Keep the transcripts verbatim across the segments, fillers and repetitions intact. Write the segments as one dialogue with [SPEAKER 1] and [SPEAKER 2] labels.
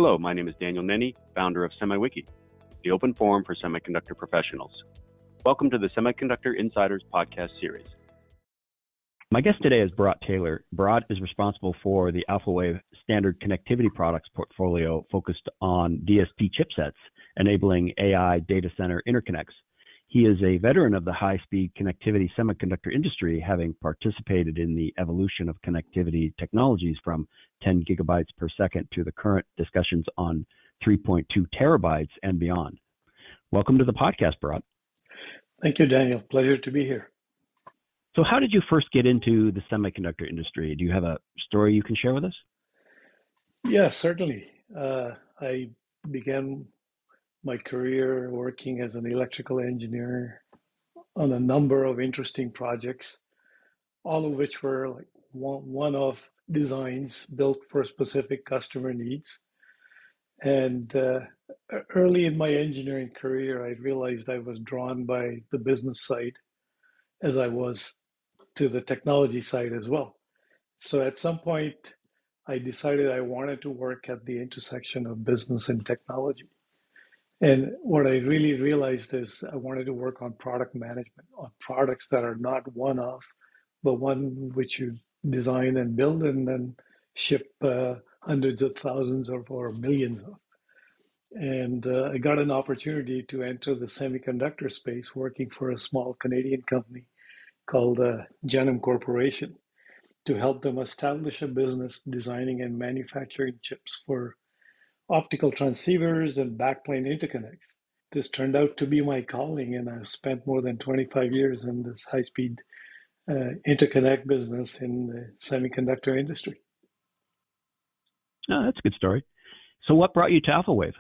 [SPEAKER 1] Hello, my name is Daniel Nenny, founder of SemiWiki, the open forum for semiconductor professionals. Welcome to the Semiconductor Insiders podcast series. My guest today is Bharat Taylor. Bharat is responsible for the Alphawave standard connectivity products portfolio focused on D S P chipsets, enabling A I data center interconnects. He is a veteran of the high-speed connectivity semiconductor industry, having participated in the evolution of connectivity technologies from ten gigabytes per second to the current discussions on three point two terabytes and beyond. Welcome to the podcast, Bharat.
[SPEAKER 2] Thank you, Daniel. Pleasure to be here.
[SPEAKER 1] So how did you first get into the semiconductor industry? Do you have a story you can share with us?
[SPEAKER 2] Yes, certainly. Uh, I began my career working as an electrical engineer on a number of interesting projects, all of which were like one, one-off designs built for specific customer needs. And uh, early in my engineering career, I realized I was drawn by the business side as I was to the technology side as well. So at some point, I decided I wanted to work at the intersection of business and technology. And what I really realized is I wanted to work on product management, on products that are not one-off, but one which you design and build and then ship uh, hundreds of thousands of or millions of. And uh, I got an opportunity to enter the semiconductor space working for a small Canadian company called uh, Genome Corporation to help them establish a business designing and manufacturing chips for optical transceivers and backplane interconnects. This turned out to be my calling, and I've spent more than twenty-five years in this high-speed uh, interconnect business in the semiconductor industry.
[SPEAKER 1] Oh, that's a good story. So what brought you to Alphawave?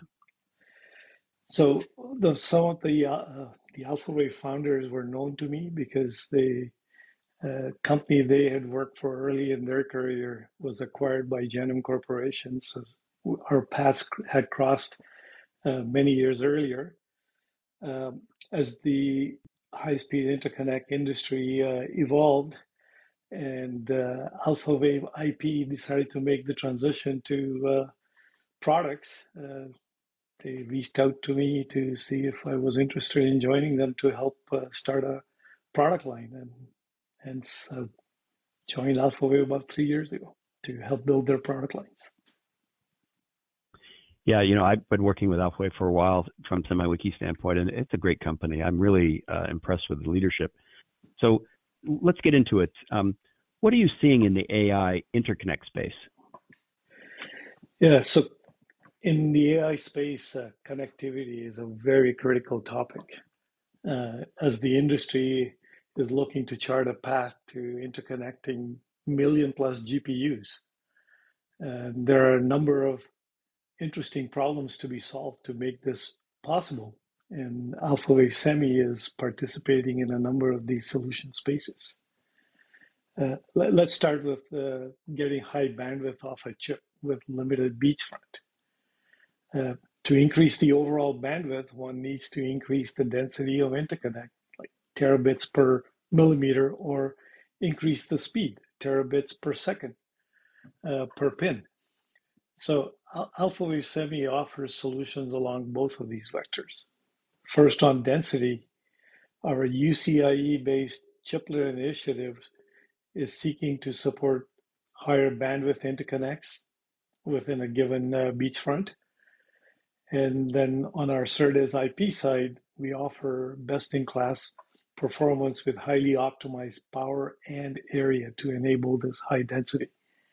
[SPEAKER 2] So the, some of the, uh, the Alphawave founders were known to me because the uh, company they had worked for early in their career was acquired by Genome Corporation. So our paths had crossed uh, many years earlier. Um, as the high-speed interconnect industry uh, evolved and uh, Alphawave I P decided to make the transition to uh, products, uh, they reached out to me to see if I was interested in joining them to help uh, start a product line, and hence uh, joined Alphawave about three years ago to help build their product lines.
[SPEAKER 1] Yeah, you know, I've been working with Alphawave for a while from SemiWiki standpoint, and it's a great company. I'm really uh, impressed with the leadership. So let's get into it. Um, what are you seeing in the A I interconnect space?
[SPEAKER 2] Yeah, so in the A I space, uh, connectivity is a very critical topic. Uh, as the industry is looking to chart a path to interconnecting million plus G P Us, and there are a number of interesting problems to be solved to make this possible. And Alphawave Semi is participating in a number of these solution spaces. Uh, let, let's start with uh, getting high bandwidth off a chip with limited beachfront. Uh, to increase the overall bandwidth, one needs to increase the density of interconnect, like terabits per millimeter, or increase the speed, terabits per second uh, per pin. So Alphawave Semi offers solutions along both of these vectors. First, on density, our U C I E-based chiplet initiative is seeking to support higher bandwidth interconnects within a given uh, beachfront. And then on our SerDes I P side, we offer best-in-class performance with highly optimized power and area to enable this high density.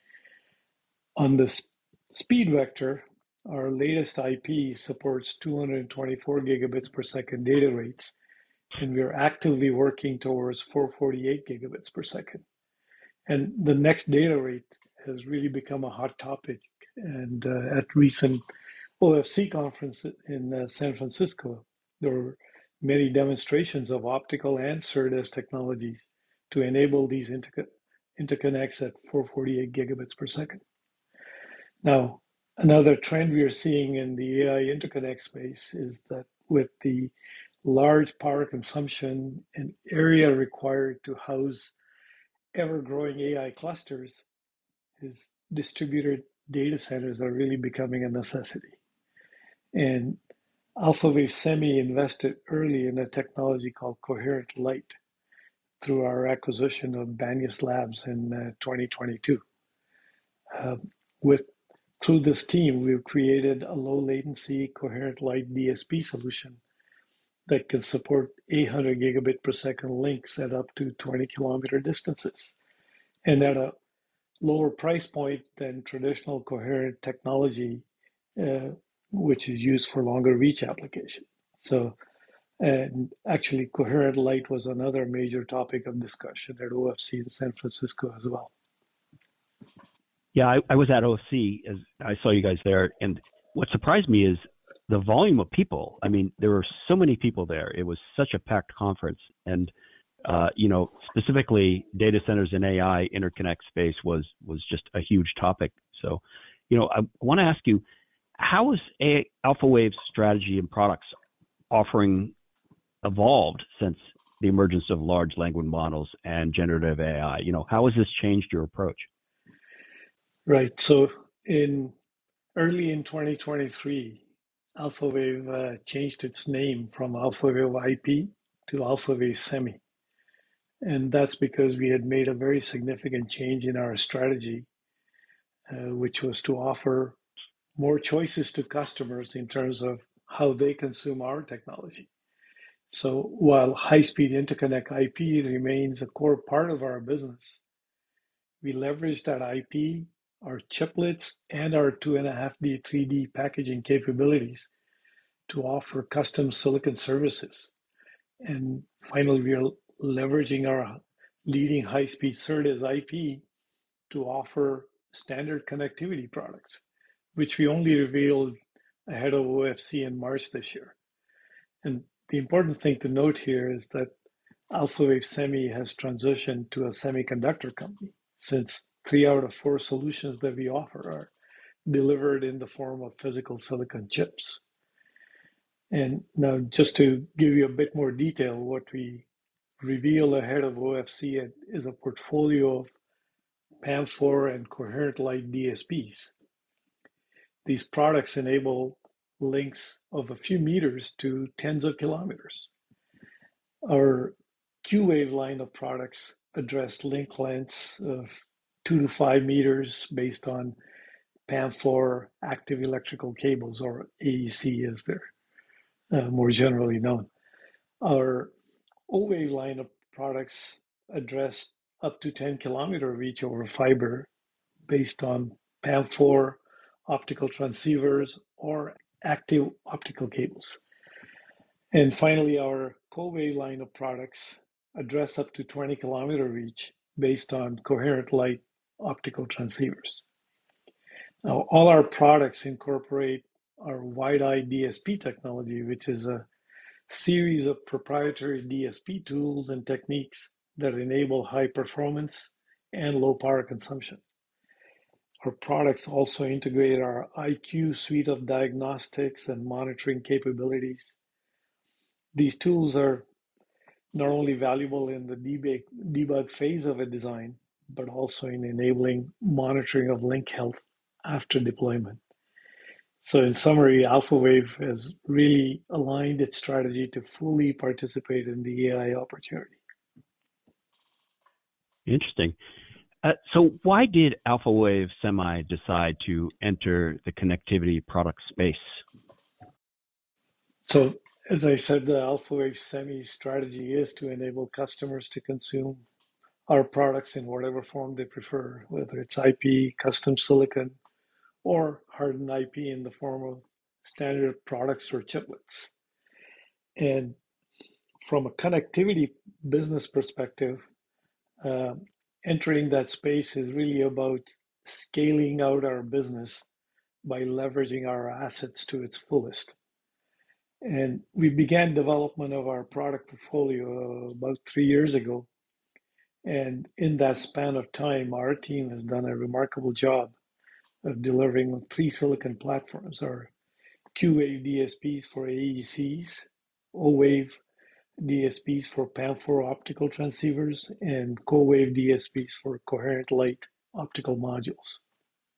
[SPEAKER 2] On the speed vector, our latest I P supports two hundred twenty-four gigabits per second data rates, and we're actively working towards four forty-eight gigabits per second. And the next data rate has really become a hot topic. And uh, at recent O F C conference in uh, San Francisco, there were many demonstrations of optical and SerDes technologies to enable these interco interconnects at four forty-eight gigabits per second. Now, another trend we are seeing in the A I interconnect space is that with the large power consumption and area required to house ever-growing A I clusters, is distributed data centers are really becoming a necessity. And Alphawave Semi invested early in a technology called Coherent Light through our acquisition of Banias Labs in uh, twenty twenty-two. Uh, with through this team, we've created a low latency Coherent Light D S P solution that can support eight hundred gigabit per second links at up to twenty kilometer distances, and at a lower price point than traditional coherent technology, uh, which is used for longer reach application. So, and actually, coherent light was another major topic of discussion at O F C in San Francisco as well.
[SPEAKER 1] Yeah, I, I was at O F C as I saw you guys there, and what surprised me is the volume of people. I mean, there were so many people there. It was such a packed conference, and uh, you know, specifically data centers and A I interconnect space was was just a huge topic. So, you know, I want to ask you, how has a, Alphawave's strategy and products offering evolved since the emergence of large language models and generative A I? You know, how has this changed your approach?
[SPEAKER 2] Right. So in early in twenty twenty-three, Alphawave uh, changed its name from Alphawave I P to Alphawave Semi. And that's because we had made a very significant change in our strategy, uh, which was to offer more choices to customers in terms of how they consume our technology. So while high-speed interconnect I P remains a core part of our business, we leverage that I P, our chiplets, and our two and a half D, three D packaging capabilities to offer custom silicon services. And finally, we are leveraging our leading high-speed SerDes I P to offer standard connectivity products, which we only revealed ahead of O F C in March this year. And the important thing to note here is that Alphawave Semi has transitioned to a semiconductor company, since three out of four solutions that we offer are delivered in the form of physical silicon chips. And now, just to give you a bit more detail, what we reveal ahead of O F C is a portfolio of P A M four and Coherent Light D S Ps. These products enable links of a few meters to tens of kilometers. Our Q-Wave line of products address link lengths of two to five meters based on P A M four active electrical cables, or A E C as they're uh, more generally known. Our O-Wave line of products address up to ten kilometer reach over fiber based on P A M four optical transceivers or active optical cables. And finally, our Co-Wave line of products address up to twenty kilometer reach based on coherent light optical transceivers. Now, all our products incorporate our WidEye D S P technology, which is a series of proprietary D S P tools and techniques that enable high performance and low power consumption. Our products also integrate our I Q suite of diagnostics and monitoring capabilities. These tools are not only valuable in the debug, debug phase of a design, but also in enabling monitoring of link health after deployment. So in summary, Alphawave has really aligned its strategy to fully participate in the A I opportunity.
[SPEAKER 1] Interesting. Uh, so why did Alphawave Semi decide to enter the connectivity product space?
[SPEAKER 2] So as I said, the Alphawave Semi strategy is to enable customers to consume our products in whatever form they prefer, whether it's I P, custom silicon, or hardened I P in the form of standard products or chiplets. And from a connectivity business perspective, uh, entering that space is really about scaling out our business by leveraging our assets to its fullest. And we began development of our product portfolio about three years ago. And in that span of time, our team has done a remarkable job of delivering three silicon platforms: our Q-Wave D S Ps for A E Cs, O-Wave D S Ps for P A M four optical transceivers, and Co-Wave D S Ps for coherent light optical modules.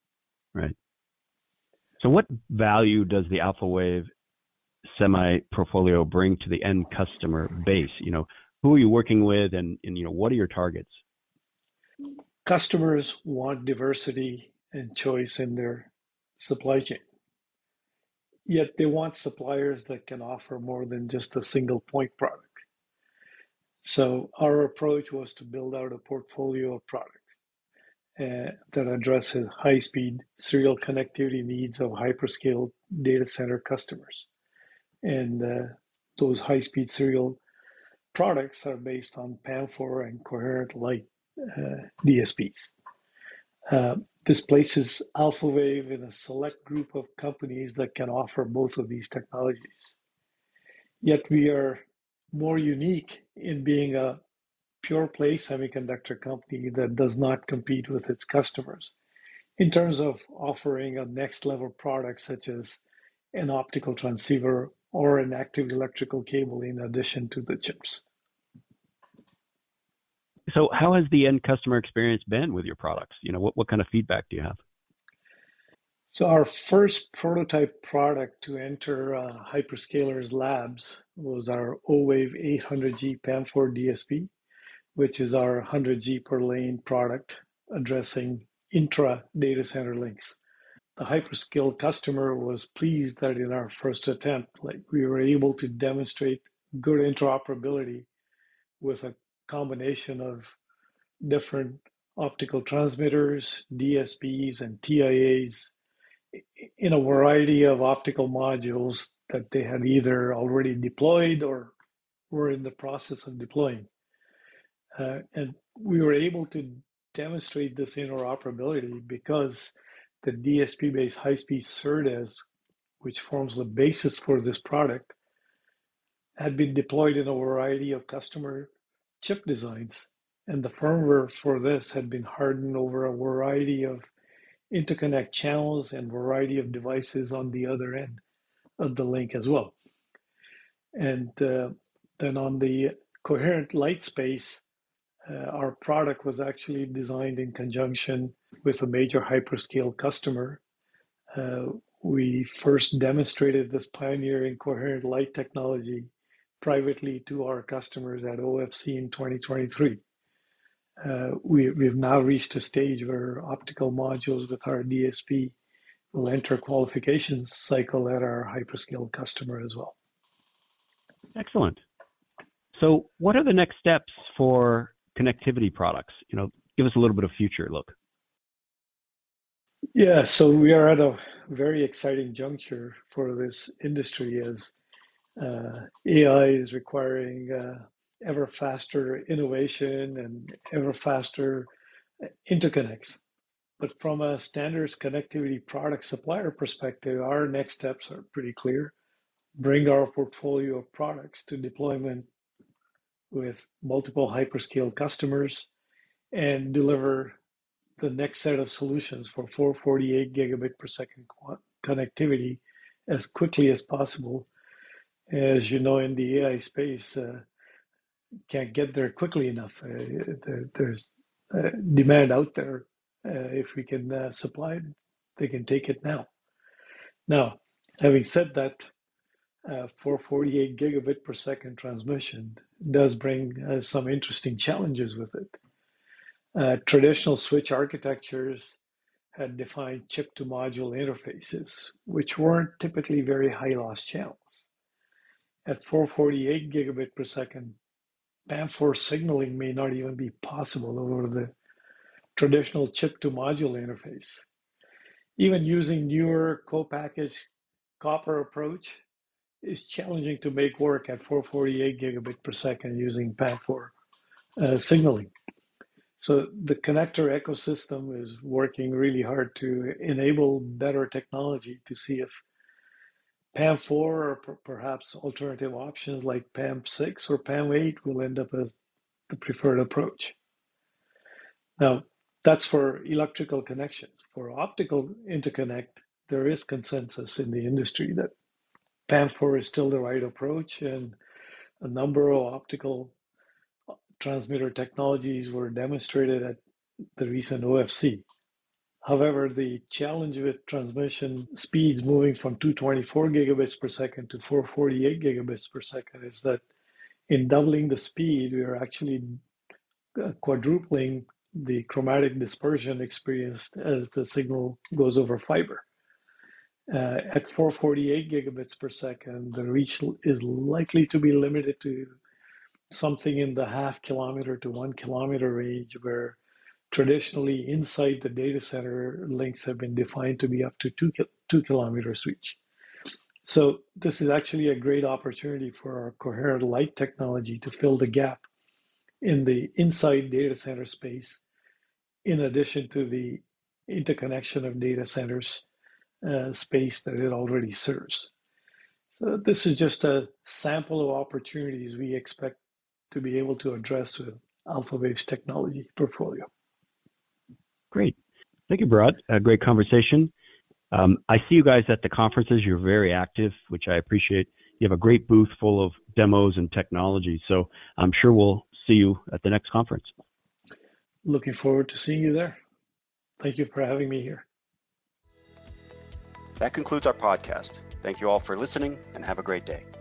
[SPEAKER 1] Right. So what value does the Alphawave Semi portfolio bring to the end customer base? You know, who are you working with, and, and you know, what are your targets?
[SPEAKER 2] Customers want diversity and choice in their supply chain, yet they want suppliers that can offer more than just a single point product. So our approach was to build out a portfolio of products uh, that addresses high-speed serial connectivity needs of hyperscale data center customers. And uh, those high-speed serial products are based on P A M four and coherent light uh, D S Ps. Uh, this places Alphawave in a select group of companies that can offer both of these technologies. Yet we are more unique in being a pure play semiconductor company that does not compete with its customers in terms of offering a next level product such as an optical transceiver or an active electrical cable in addition to the chips.
[SPEAKER 1] So how has the end customer experience been with your products? You know, what, what kind of feedback do you have?
[SPEAKER 2] So our first prototype product to enter uh, hyperscalers labs was our O-Wave eight hundred G P A M four D S P, which is our one hundred G per lane product addressing intra data center links. The hyperscale customer was pleased that in our first attempt, like we were able to demonstrate good interoperability with a combination of different optical transmitters, D S Ps, and T I As in a variety of optical modules that they had either already deployed or were in the process of deploying. Uh, and we were able to demonstrate this interoperability because the D S P-based high-speed SerDes, which forms the basis for this product, had been deployed in a variety of customer chip designs. And the firmware for this had been hardened over a variety of interconnect channels and variety of devices on the other end of the link as well. And uh, then on the coherent light space, uh, our product was actually designed in conjunction with a major hyperscale customer. Uh, we first demonstrated this pioneering coherent light technology privately to our customers at O F C in twenty twenty-three. Uh, we, we've now reached a stage where optical modules with our D S P will enter qualification cycle at our hyperscale customer as well.
[SPEAKER 1] Excellent. So what are the next steps for connectivity products? You know, give us a little bit of future look.
[SPEAKER 2] Yeah, so we are at a very exciting juncture for this industry as uh, A I is requiring uh, ever faster innovation and ever faster interconnects. But from a standards connectivity product supplier perspective, our next steps are pretty clear. Bring our portfolio of products to deployment with multiple hyperscale customers and deliver the next set of solutions for four forty-eight gigabit per second connectivity as quickly as possible. As you know, in the A I space, uh, can't get there quickly enough. Uh, there, there's uh, demand out there. Uh, if we can uh, supply it, they can take it now. Now, having said that, uh, four forty-eight gigabit per second transmission does bring uh, some interesting challenges with it. Uh, traditional switch architectures had defined chip to module interfaces, which weren't typically very high loss channels. At four forty-eight gigabit per second, P A M four signaling may not even be possible over the traditional chip to module interface. Even using newer co-packaged copper approach is challenging to make work at four forty-eight gigabit per second using P A M four uh, signaling. So the connector ecosystem is working really hard to enable better technology to see if P A M four or per perhaps alternative options like P A M six or P A M eight will end up as the preferred approach. Now, that's for electrical connections. For optical interconnect, there is consensus in the industry that P A M four is still the right approach, and a number of optical transmitter technologies were demonstrated at the recent O F C. However, the challenge with transmission speeds moving from two hundred twenty-four gigabits per second to four hundred forty-eight gigabits per second is that in doubling the speed, we are actually quadrupling the chromatic dispersion experienced as the signal goes over fiber. Uh, at four hundred forty-eight gigabits per second, the reach is likely to be limited to something in the half kilometer to one kilometer range, where traditionally inside the data center links have been defined to be up to two, two kilometers reach. So this is actually a great opportunity for our coherent light technology to fill the gap in the inside data center space, in addition to the interconnection of data centers uh, space that it already serves. So this is just a sample of opportunities we expect to be able to address with Alphawave's technology portfolio.
[SPEAKER 1] Great. Thank you, Bharat. A great conversation. Um, I see you guys at the conferences. You're very active, which I appreciate. You have a great booth full of demos and technology. So I'm sure we'll see you at the next conference.
[SPEAKER 2] Looking forward to seeing you there. Thank you for having me here.
[SPEAKER 1] That concludes our podcast. Thank you all for listening and have a great day.